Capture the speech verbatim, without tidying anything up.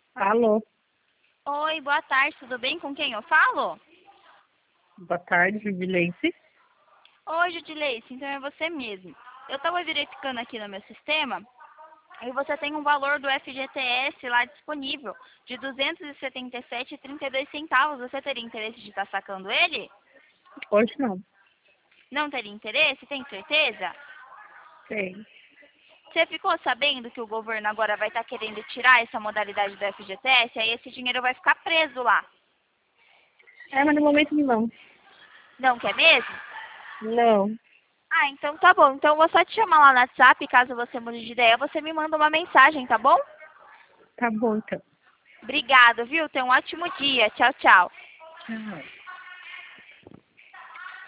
Alô, Oi, boa tarde, tudo bem? Com quem eu falo? boa tarde, Jubilense. Oi, Judileice, então é você mesmo. Eu estava verificando aqui no meu sistema e você tem um valor do F G T S lá disponível de duzentos e setenta e sete reais e trinta e dois centavos. Você teria interesse de estar sacando ele? Hoje não, Não teria interesse? Tem certeza? tem. Você ficou sabendo que o governo agora vai estar querendo tirar essa modalidade do F G T S? Aí esse dinheiro vai ficar preso lá. É, mas no momento não. Não quer mesmo? Não, Ah, então tá bom. Então eu vou só te chamar lá no WhatsApp, caso você mude de ideia, você me manda uma mensagem, tá bom? tá bom então. Obrigada, viu? Tenha um ótimo dia. Tchau, tchau. Tchau.